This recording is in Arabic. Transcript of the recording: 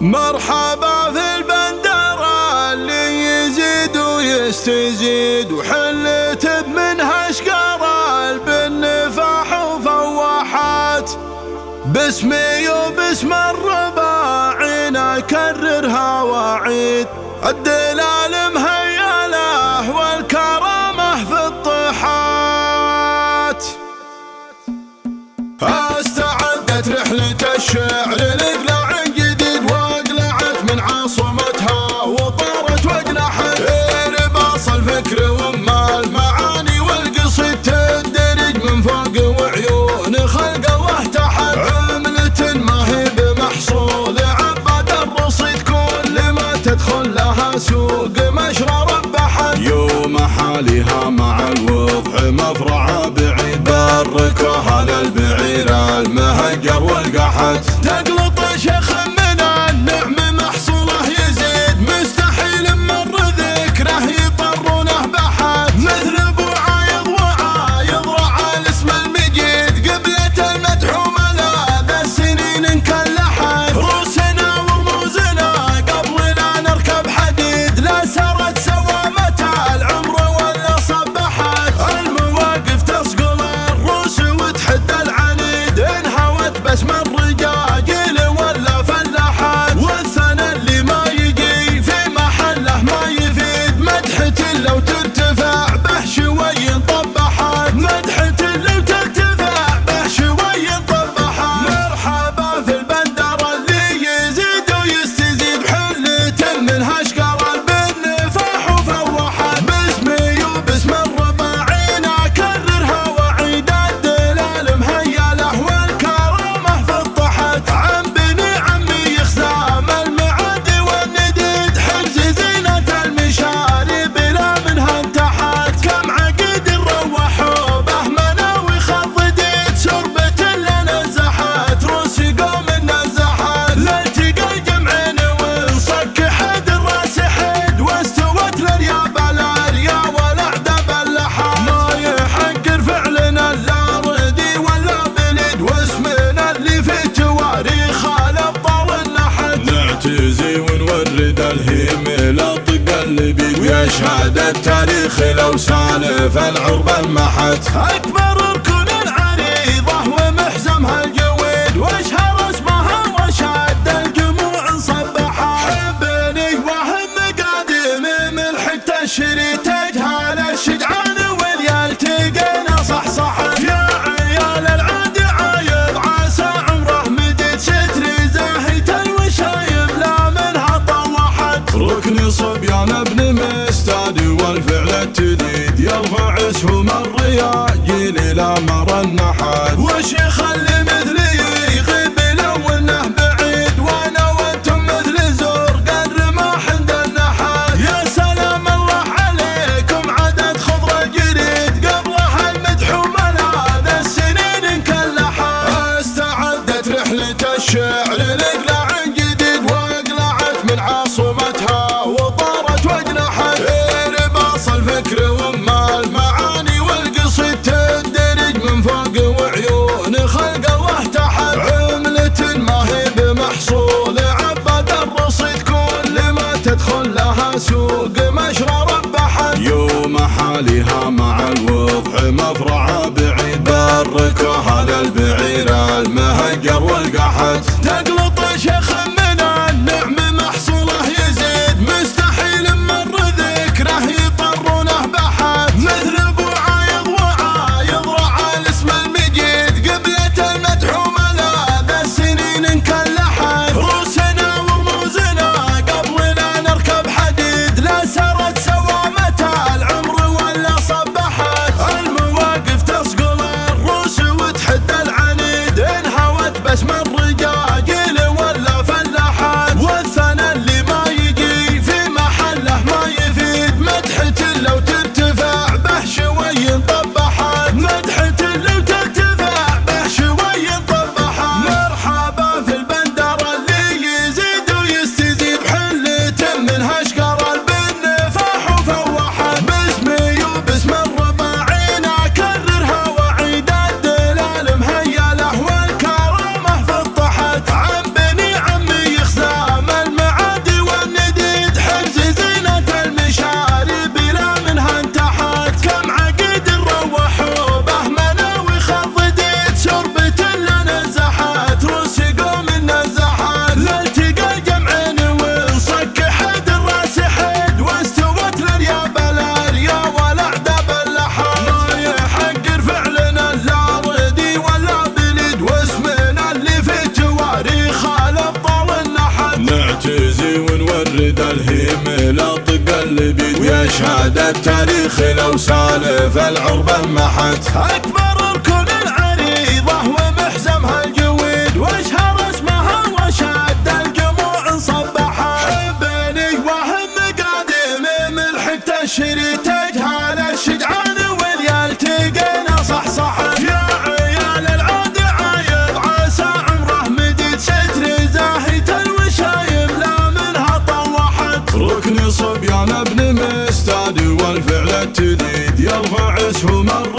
مرحبا في البندرة اللي يزيد ويستزيد وحلت بمنها اشقر بالنفاح وفواحات. باسمي وباسم الرباعين اكررها واعيد، الدلال مهيله والكرامه في الطحات. استعدت رحلة الشعر لإقلاع جديد، واقلعت من عاصمتها وطارت واجنحت. رباص الفكر وما المعاني والقصيد تندرج من فوق وعيون خلق الله تحت. عملة ما هي بمحصول عباد الرصيد، كل ما تدخل لها سوق مشرى ربحت. يوم حالها مع الوضع مفرعة بعيد، بركوها للبعير المهجر والقحت. تقلط شيخ من النعم محصوله يزيد، مستحيل مر ذكره يطرونه بحت. مثل ابو عايض وعايض رعى الاسم المجيد، قبلة المدح وملاذ السنين انكلحت. روسنا ورموزنا قبلنا نركب حديد، لا سرت سوامة العمر ولا صبحت. المواقف تصقل الروس وتحد العنيد، انهوت باسم الرجاجيل ولا فلاحات. والثنى اللي ما يجي في محله ما يفيد، مدحة لو ترتفع به شوي طبحت. مدحة لو ترتفع به شوي طبحت. مرحبا في البندرة اللي يزيد ويستزيد، حلة منها اشقر بالنفاح وفواحات. باسمي وباسم الرباعين اكررها واعيد، الدلال مهيله والكرامه في الطحت. عم بني عمي يخزام المعادي والنديد، حرز زينة المشاري بلا منها انتحت. كم عقد روحوا به مناوي خضديد، سربة لنا نزحت روس قوم نزحت. لالتقى الجمعين ونصك حد الراس حد، واستوت للرياب الاريا والاعدى بلحت. ما يحقر فعلنا لا ردي ولا بلد، واسمنا اللي في تواريخ الابطال النحت. نعتزي ونورد الهيم لطق اللبيد، ويشهد التاريخ لو سالف العرب المحت. اكبر ركن العريضه ومحزمها الجويد، واشهر اسمها وشاد الجموع صبحت. حبني وهم قادم من حتى الشريط، تجهال الشجعان واليال تلقينا صحصحت. يا عيال العادي عايض عسى عمره مديد، ستري زاهية الوشايب لا منها طوحت. ركن صبيان ابن مستادي والفعل التديد، يرفع اسهم الرياجيل الى مر النحت. وشيخ اللي مثلي يغيب لو انه بعيد، وانا وانتم مثل زرق الرماح عند النحت. يا سلام الله عليكم عدد خضر جريد، قبلها المدح وملاذ السنين انكلحت. استعدت رحلة الشعر لإقلاع جديد، واقلعت من عاصمتها وطارت واجنحت. رباص الفكر وما المعاني والقصيد تندرج من فوق وعيون خلق الله تحت. عملة ما هي بمحصول عباد الرصيد، كل ما تدخل لها سوق مشرى ربحت. يوم حالها مع الوضع مفرعة بعيد، بركوها للبعير المهجر والقحت. تقلط الهيم لا طق اللبيد، ويشهد التاريخ لو سالف العربة محت. أكبر ركن العريضة ومحزمها الجويد، واشهر اسمها وشاد الجموع صبحت. بني وهم قادم ملحق تشري تجهال الشجعان واليالتقينا صحصحت. يا عيال العود عايض عسى عمره مديد، ستر زاهية الوشايم لا منها طوحت. ركن صبيان ابن مستاد والفعل التديد، يرفع اسهم